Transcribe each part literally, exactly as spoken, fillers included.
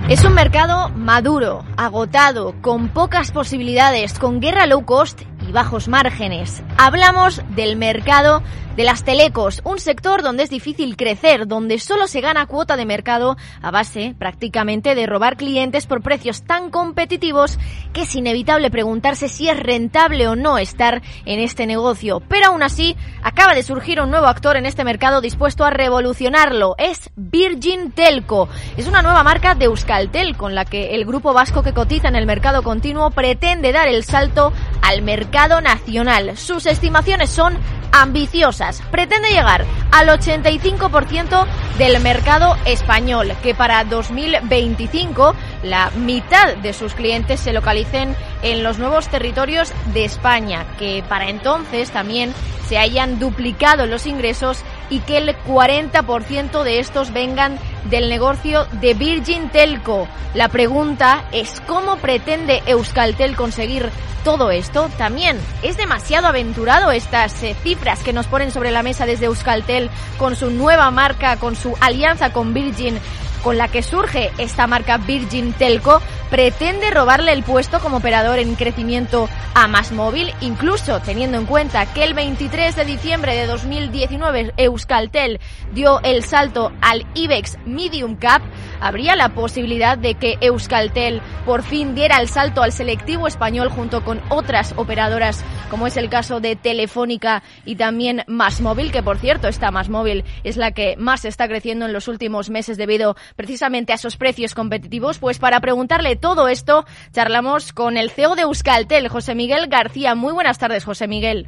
Es un mercado maduro, agotado, con pocas posibilidades, con guerra low cost y bajos márgenes. Hablamos del mercado de las telecos, un sector donde es difícil crecer, donde solo se gana cuota de mercado a base prácticamente de robar clientes por precios tan competitivos que es inevitable preguntarse si es rentable o no estar en este negocio. Pero aún así, acaba de surgir un nuevo actor en este mercado dispuesto a revolucionarlo. Es Virgin Telco. Es una nueva marca de Euskaltel con la que el grupo vasco que cotiza en el mercado continuo pretende dar el salto al mercado nacional. Sus estimaciones son ambiciosas. Pretende llegar al ochenta y cinco por ciento del mercado español, que para dos mil veinticinco la mitad de sus clientes se localicen en los nuevos territorios de España, que para entonces también se hayan duplicado los ingresos y que el cuarenta por ciento de estos vengan del negocio de Virgin Telco. La pregunta es ¿cómo pretende Euskaltel conseguir todo esto? También es demasiado aventurado estas eh, cifras que nos ponen sobre la mesa desde Euskaltel con su nueva marca, con su alianza con Virgin, con la que surge esta marca Virgin Telco. Pretende robarle el puesto como operador en crecimiento a MásMóvil, incluso teniendo en cuenta que el veintitrés de diciembre de dos mil diecinueve Euskaltel dio el salto al IBEX Medium Cap. Habría la posibilidad de que Euskaltel por fin diera el salto al selectivo español junto con otras operadoras, como es el caso de Telefónica y también MásMóvil, que por cierto esta MásMóvil es la que más está creciendo en los últimos meses debido precisamente a esos precios competitivos. Pues para preguntarle todo esto, charlamos con el C E O de Euskaltel, José Miguel García. Muy buenas tardes, José Miguel.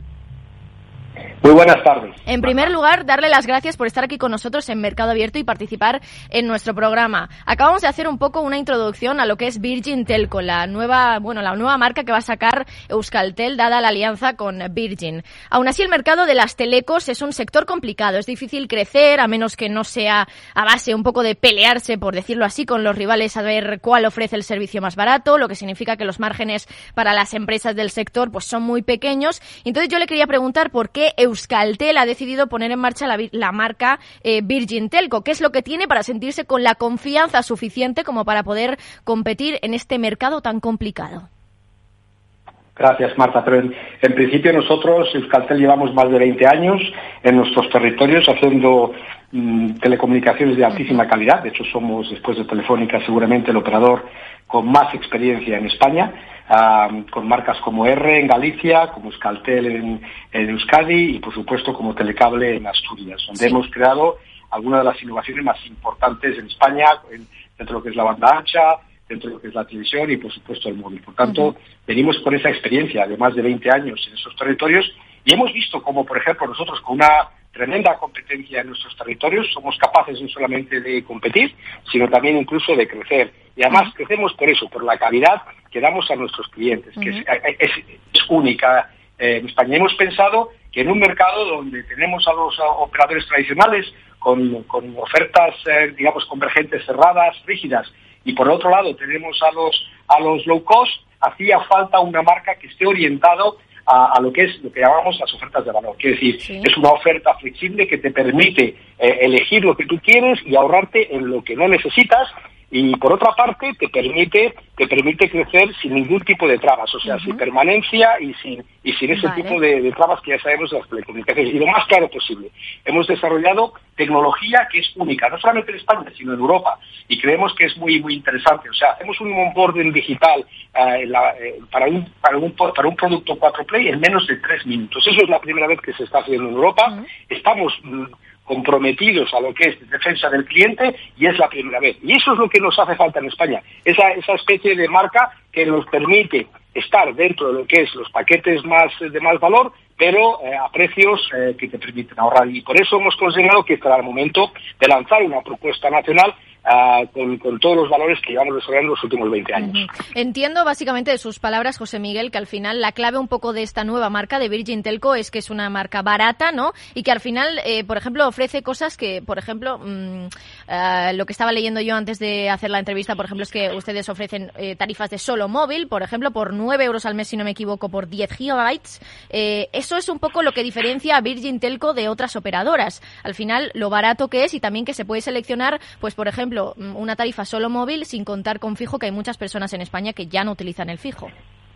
Muy buenas tardes. En primer lugar, darle las gracias por estar aquí con nosotros en Mercado Abierto y participar en nuestro programa. Acabamos de hacer un poco una introducción a lo que es Virgin Telco, la nueva, bueno, la nueva marca que va a sacar Euskaltel dada la alianza con Virgin. Aún así, el mercado de las telecos es un sector complicado, es difícil crecer a menos que no sea a base un poco de pelearse, por decirlo así, con los rivales a ver cuál ofrece el servicio más barato, lo que significa que los márgenes para las empresas del sector pues son muy pequeños. Entonces yo le quería preguntar por qué Euskaltel ha decidido poner en marcha la, la marca eh, Virgin Telco. ¿Qué es lo que tiene para sentirse con la confianza suficiente como para poder competir en este mercado tan complicado? Gracias, Marta. Pero en, en principio nosotros, Euskaltel, llevamos más de veinte años en nuestros territorios haciendo mmm, telecomunicaciones de altísima calidad. De hecho, somos, después de Telefónica, seguramente el operador con más experiencia en España, uh, con marcas como R en Galicia, como Euskaltel en, en Euskadi y, por supuesto, como Telecable en Asturias, donde sí. hemos creado algunas de las innovaciones más importantes en España, en, dentro de lo que es la banda ancha, dentro de lo que es la televisión y, por supuesto, el móvil. Por tanto, uh-huh. venimos con esa experiencia de más de veinte años en esos territorios y hemos visto cómo, por ejemplo, nosotros con una tremenda competencia en nuestros territorios somos capaces no solamente de competir, sino también incluso de crecer. Y además uh-huh. crecemos por eso, por la calidad que damos a nuestros clientes, uh-huh. que es, es, es única eh, en España. Hemos pensado que en un mercado donde tenemos a los operadores tradicionales con, con ofertas, eh, digamos, convergentes, cerradas, rígidas, y por otro lado tenemos a los a los low cost, hacía falta una marca que esté orientado a, a lo que es lo que llamamos las ofertas de valor. Quiere decir, sí. es una oferta flexible que te permite eh, elegir lo que tú quieres y ahorrarte en lo que no necesitas. Y por otra parte te permite te permite crecer sin ningún tipo de trabas, o sea, uh-huh. sin permanencia y sin y sin ese vale. tipo de, de trabas que ya sabemos de las telecomunicaciones. Y lo más claro posible, hemos desarrollado tecnología que es única, no solamente en España, sino en Europa, y creemos que es muy muy interesante. O sea, hacemos un onboarding digital uh, la, eh, para un para un para un producto cuatro play en menos de tres minutos. Eso es la primera vez que se está haciendo en Europa. Uh-huh. Estamos mm, comprometidos a lo que es defensa del cliente y es la primera vez. Y eso es lo que nos hace falta en España, esa esa especie de marca que nos permite estar dentro de lo que es los paquetes más de más valor, pero eh, a precios eh, que te permiten ahorrar. Y por eso hemos considerado que será el momento de lanzar una propuesta nacional Uh, con, con todos los valores que llevamos desarrollando los últimos veinte años. Uh-huh. Entiendo básicamente de sus palabras, José Miguel, que al final la clave un poco de esta nueva marca de Virgin Telco es que es una marca barata, ¿no? Y que al final, eh, por ejemplo, ofrece cosas que, por ejemplo, mmm, uh, lo que estaba leyendo yo antes de hacer la entrevista, por ejemplo, es que ustedes ofrecen eh, tarifas de solo móvil, por ejemplo, por nueve euros al mes, si no me equivoco, por diez gigabytes. Eh, eso es un poco lo que diferencia a Virgin Telco de otras operadoras. Al final, lo barato que es y también que se puede seleccionar, pues, por ejemplo, ejemplo, una tarifa solo móvil sin contar con fijo, que hay muchas personas en España que ya no utilizan el fijo.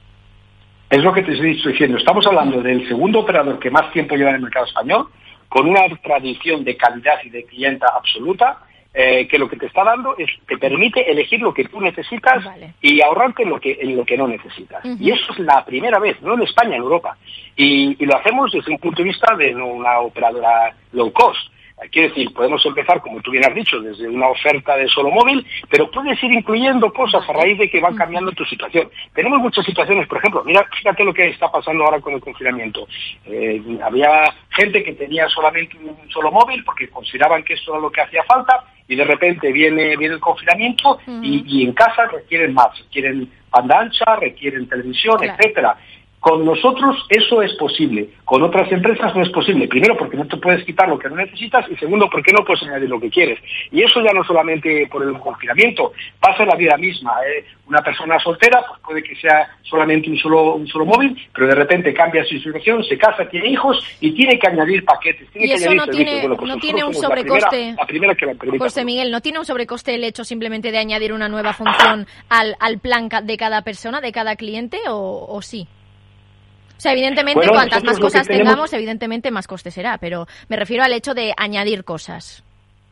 Es lo que te estoy diciendo. Estamos hablando del segundo operador que más tiempo lleva en el mercado español, con una tradición de calidad y de clienta absoluta, eh, que lo que te está dando es te permite elegir lo que tú necesitas, vale, y ahorrarte en lo que en lo que no necesitas. Uh-huh. Y eso es la primera vez, no en España, en Europa. Y, y lo hacemos desde un punto de vista de una operadora low cost. Quiero decir, podemos empezar, como tú bien has dicho, desde una oferta de solo móvil, pero puedes ir incluyendo cosas a raíz de que van cambiando tu situación. Tenemos muchas situaciones, por ejemplo, mira, fíjate lo que está pasando ahora con el confinamiento. Eh, había gente que tenía solamente un solo móvil porque consideraban que eso era lo que hacía falta, y de repente viene, viene el confinamiento y, y en casa requieren más, requieren banda ancha, requieren televisión, claro, etcétera. Con nosotros eso es posible, con otras empresas no es posible. Primero, porque no te puedes quitar lo que no necesitas, y segundo, porque no puedes añadir lo que quieres. Y eso ya no solamente por el confinamiento, pasa en la vida misma. ¿eh? Una persona soltera pues puede que sea solamente un solo un solo móvil, pero de repente cambia su situación, se casa, tiene hijos y tiene que añadir paquetes, tiene y que eso añadir no servicios. Tiene, bueno, pues no tiene un sobrecoste. La primera, la primera que la permita. José Miguel, ¿no tiene un sobrecoste el hecho simplemente de añadir una nueva función al, al plan de cada persona, de cada cliente, o, o sí? O sea, evidentemente, bueno, cuantas más cosas tenemos... tengamos, evidentemente más coste será, pero me refiero al hecho de añadir cosas.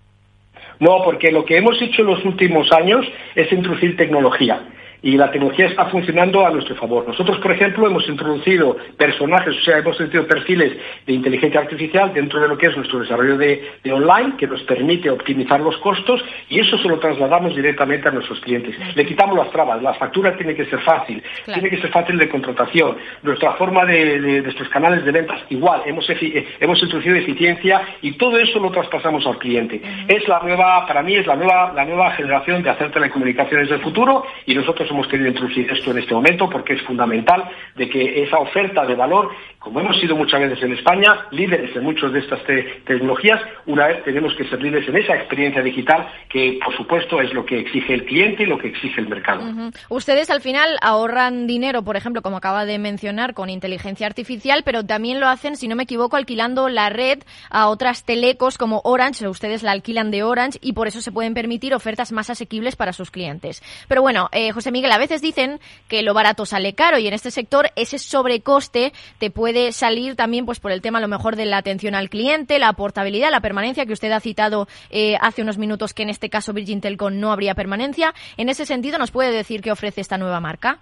No, porque lo que hemos hecho en los últimos años es introducir tecnología. Y la tecnología está funcionando a nuestro favor. Nosotros, por ejemplo, hemos introducido personajes, o sea, hemos introducido perfiles de inteligencia artificial dentro de lo que es nuestro desarrollo de, de online, que nos permite optimizar los costos, y eso se lo trasladamos directamente a nuestros clientes. Le quitamos las trabas, la factura tiene que ser fácil, claro, tiene que ser fácil de contratación. Nuestra forma de, de, de nuestros canales de ventas, igual, hemos, efi, hemos introducido eficiencia, y todo eso lo traspasamos al cliente. Uh-huh. Es la nueva, para mí, es la nueva, la nueva generación de hacer telecomunicaciones del futuro, y nosotros hemos querido introducir esto en este momento porque es fundamental de que esa oferta de valor, como hemos sido muchas veces en España, líderes en muchas de estas te- tecnologías, una vez tenemos que ser líderes en esa experiencia digital que, por supuesto, es lo que exige el cliente y lo que exige el mercado. Uh-huh. Ustedes, al final, ahorran dinero, por ejemplo, como acaba de mencionar, con inteligencia artificial, pero también lo hacen, si no me equivoco, alquilando la red a otras telecos como Orange. Ustedes la alquilan de Orange y por eso se pueden permitir ofertas más asequibles para sus clientes. Pero bueno, eh, José Miguel, a veces dicen que lo barato sale caro, y en este sector ese sobrecoste te puede salir también pues por el tema a lo mejor de la atención al cliente, la portabilidad, la permanencia, que usted ha citado eh, hace unos minutos que en este caso Virgin Telco no habría permanencia. En ese sentido, ¿nos puede decir qué ofrece esta nueva marca?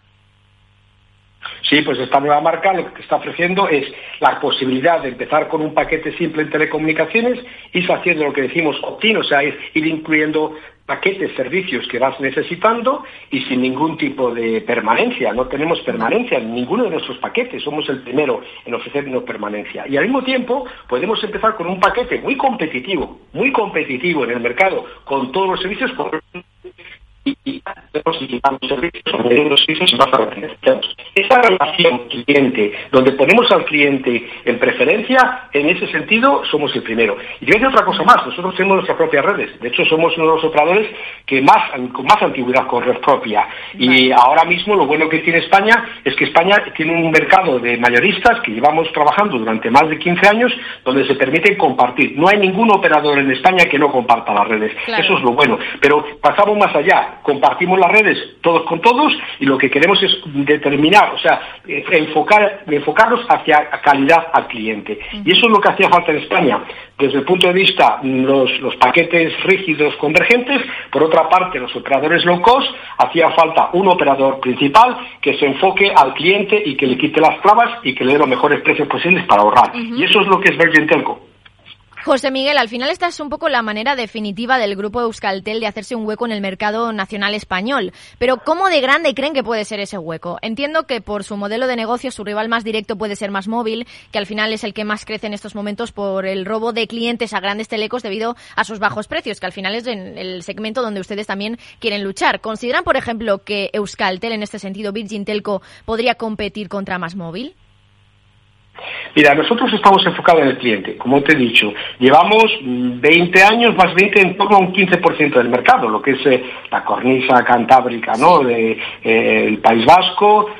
Sí, pues esta nueva marca lo que está ofreciendo es la posibilidad de empezar con un paquete simple en telecomunicaciones, ir haciendo lo que decimos opt-in, o sea, ir, ir incluyendo paquetes, servicios que vas necesitando y sin ningún tipo de permanencia. No tenemos permanencia en ninguno de nuestros paquetes, somos el primero en ofrecernos permanencia. Y al mismo tiempo podemos empezar con un paquete muy competitivo, muy competitivo en el mercado, con todos los servicios, con y, y servicios más organizados. Esa relación cliente, donde ponemos al cliente en preferencia, en ese sentido somos el primero. Y yo voy a decir otra cosa más, nosotros tenemos nuestras propias redes, de hecho somos uno de los operadores que más con más antigüedad con red propia. Y ahora mismo lo bueno que tiene España es que España tiene un mercado de mayoristas que llevamos trabajando durante más de quince años, donde se permite compartir. No hay ningún operador en España que no comparta las redes. Claro. Eso es lo bueno. Pero pasamos más allá, compartimos las redes todos con todos, y lo que queremos es determinar, o sea, enfocar, enfocarnos hacia calidad al cliente. Uh-huh. Y eso es lo que hacía falta en España. Desde el punto de vista los, los paquetes rígidos convergentes, por otra parte los operadores low cost, hacía falta un operador principal que se enfoque al cliente y que le quite las trabas y que le dé los mejores precios posibles para ahorrar. Uh-huh. Y eso es lo que es Virgin Telco. José Miguel, al final esta es un poco la manera definitiva del grupo Euskaltel de hacerse un hueco en el mercado nacional español. Pero ¿cómo de grande creen que puede ser ese hueco? Entiendo que por su modelo de negocio su rival más directo puede ser MásMóvil, que al final es el que más crece en estos momentos por el robo de clientes a grandes telecos debido a sus bajos precios, que al final es en el segmento donde ustedes también quieren luchar. ¿Consideran, por ejemplo, que Euskaltel, en este sentido Virgin Telco, podría competir contra MásMóvil? Mira, nosotros estamos enfocados en el cliente, como te he dicho. Llevamos veinte años, más veinte, en torno a un quince por ciento del mercado, lo que es eh, la cornisa cantábrica, ¿no?, de, eh, el País Vasco,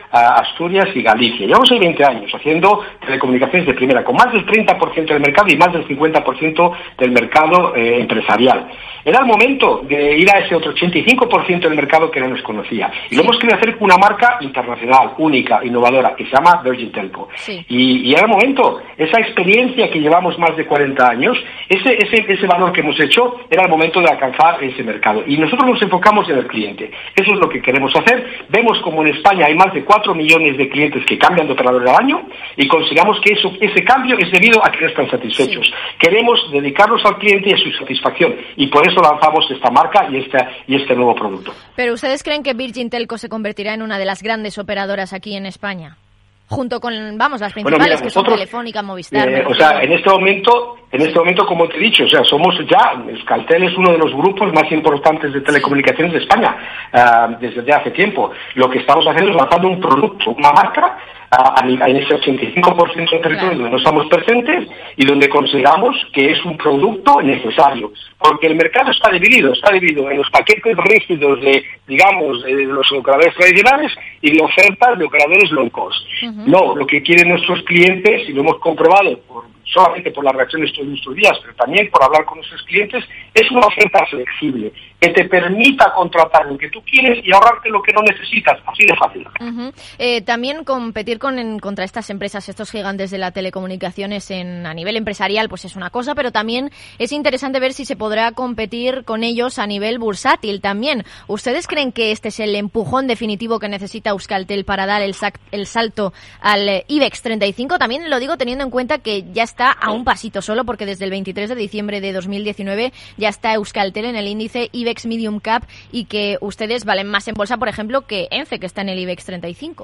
Asturias y Galicia. Llevamos ahí veinte años haciendo telecomunicaciones de primera, con más del treinta por ciento del mercado y más del cincuenta por ciento del mercado eh, empresarial. Era el momento de ir a ese otro ochenta y cinco por ciento del mercado que no nos conocía. Y lo hemos querido hacer con una marca internacional, única, innovadora, que se llama Virgin Telco. Sí. Y, y era el momento, esa experiencia que llevamos más de cuarenta años, ese, ese, ese valor que hemos hecho, era el momento de alcanzar ese mercado. Y nosotros nos enfocamos en el cliente. Eso es lo que queremos hacer. Vemos como en España hay más de cuatro millones de clientes que cambian de operador al año y consideramos que eso, ese cambio es debido a que no están satisfechos. Sí. Queremos dedicarnos al cliente y a su satisfacción. Y por eso lanzamos esta marca y, esta, y este nuevo producto. ¿Pero ustedes creen que Virgin Telco se convertirá en una de las grandes operadoras aquí en España? Junto con, vamos, las principales, bueno, mira, que son Telefónica, Movistar. Eh, o sea, en este momento, en este momento, como te he dicho, o sea, somos ya, Euskaltel es uno de los grupos más importantes de telecomunicaciones de España, uh, desde ya hace tiempo. Lo que estamos haciendo es lanzando un producto, una marca, uh, en ese ochenta y cinco por ciento del territorio donde no estamos presentes y donde consideramos que es un producto necesario. Porque el mercado está dividido, está dividido en los paquetes rígidos de, digamos, de los operadores tradicionales y de ofertas de operadores low cost. Uh-huh. No, lo que quieren nuestros clientes, y lo hemos comprobado por, solamente por las reacciones de estos días, pero también por hablar con nuestros clientes, es una oferta flexible, que te permita contratar lo que tú quieres y ahorrarte lo que no necesitas, así de fácil. Uh-huh. Eh, también competir con, en, contra estas empresas, estos gigantes de la telecomunicaciones en, a nivel empresarial, pues es una cosa, pero también es interesante ver si se podrá competir con ellos a nivel bursátil también. ¿Ustedes creen que este es el empujón definitivo que necesita Euskaltel para dar el, sac, el salto al IBEX treinta y cinco? También lo digo teniendo en cuenta que ya está a un pasito solo, porque desde el veintitrés de diciembre de dos mil diecinueve ya está Euskaltel en el índice IBEX Medium Cap y que ustedes valen más en bolsa, por ejemplo, que ENCE, que está en el IBEX treinta y cinco.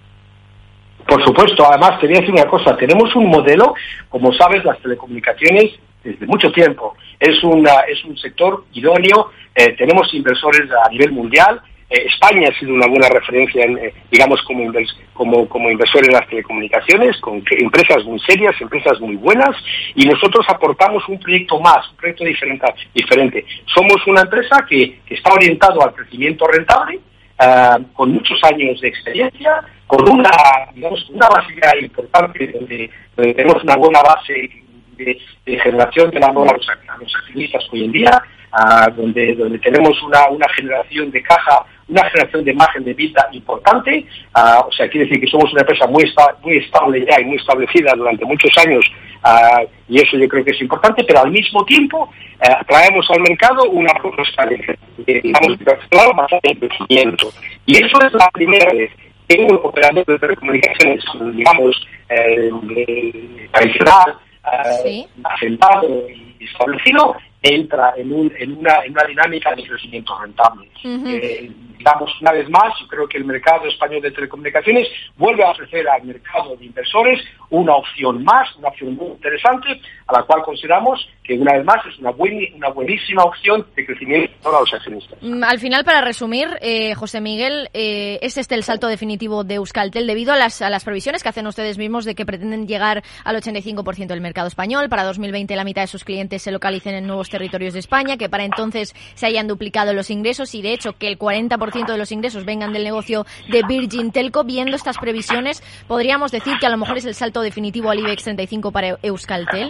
Por supuesto, además te voy a decir una cosa, tenemos un modelo, como sabes, las telecomunicaciones desde mucho tiempo, es, una, es un sector idóneo, eh, tenemos inversores a nivel mundial. Eh, España ha sido una buena referencia, en, eh, digamos, como, invers, como, como inversor en las telecomunicaciones, con empresas muy serias, empresas muy buenas, y nosotros aportamos un proyecto más, un proyecto diferente. diferente. Somos una empresa que, que está orientado al crecimiento rentable, uh, con muchos años de experiencia, con una, digamos, una base importante, donde, donde tenemos una buena base de, de generación de valor a los, a los accionistas hoy en día, uh, donde, donde tenemos una, una generación de caja, una generación de margen de vida importante, uh, o sea, quiere decir que somos una empresa muy, esta, muy estable ya y muy establecida durante muchos años, uh, y eso yo creo que es importante, pero al mismo tiempo uh, traemos al mercado una propuesta de, de digamos, claro, basada en crecimiento. Y eso es la primera vez que un operador de telecomunicaciones, digamos, eh, tradicional, uh, ¿sí? asentado y establecido, entra en, un, en, una, en una dinámica de crecimiento rentable. Uh-huh. Eh, digamos, una vez más, yo creo que el mercado español de telecomunicaciones vuelve a ofrecer al mercado de inversores una opción más, una opción muy interesante, a la cual consideramos que una vez más es una, buen, una buenísima opción de crecimiento para los accionistas. Al final, para resumir, eh, José Miguel, eh, ¿es este el salto definitivo de Euskaltel debido a las, a las previsiones que hacen ustedes mismos de que pretenden llegar al ochenta y cinco por ciento del mercado español? Para dos mil veinte la mitad de sus clientes se localicen en nuevos territorios de España, que para entonces se hayan duplicado los ingresos y de hecho que el cuarenta por ciento de los ingresos vengan del negocio de Virgin Telco. Viendo estas previsiones, ¿podríamos decir que a lo mejor es el salto definitivo al IBEX treinta y cinco para Euskaltel?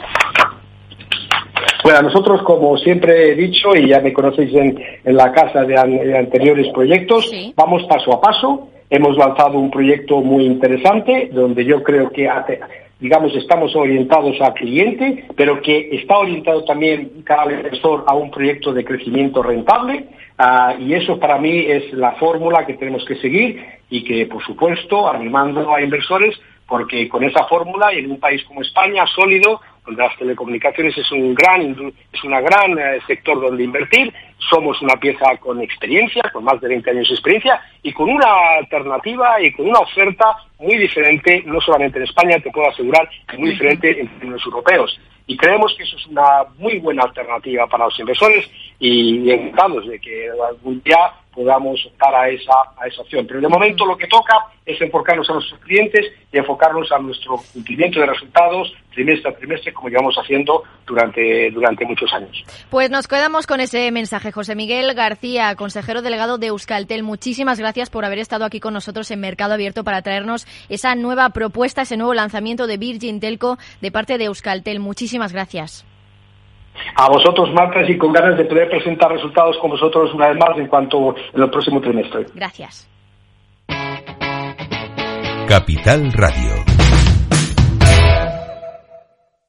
Bueno, nosotros, como siempre he dicho, y ya me conocéis en, en la casa de, an, de anteriores proyectos, sí. Vamos paso a paso. Hemos lanzado un proyecto muy interesante, donde yo creo que, digamos, estamos orientados al cliente, pero que está orientado también cada inversor a un proyecto de crecimiento rentable, uh, y eso para mí es la fórmula que tenemos que seguir y que, por supuesto, animando a inversores, porque con esa fórmula y en un país como España, sólido, donde las telecomunicaciones es un gran es una gran eh, sector donde invertir, somos una pieza con experiencia, con más de veinte años de experiencia y con una alternativa y con una oferta muy diferente, no solamente en España, te puedo asegurar, que muy diferente en términos europeos. Y creemos que eso es una muy buena alternativa para los inversores y encantados de que algún día podamos optar a esa, a esa opción. Pero de momento lo que toca es enfocarnos a nuestros clientes y enfocarnos a nuestro cumplimiento de resultados trimestre a trimestre, como llevamos haciendo durante, durante muchos años. Pues nos quedamos con ese mensaje. José Miguel García, consejero delegado de Euskaltel, muchísimas gracias por haber estado aquí con nosotros en Mercado Abierto para traernos esa nueva propuesta, ese nuevo lanzamiento de Virgin Telco de parte de Euskaltel. Muchísimas gracias. A vosotros, Marta, y con ganas de poder presentar resultados con vosotros una vez más en cuanto en el próximo trimestre. Gracias. Capital Radio.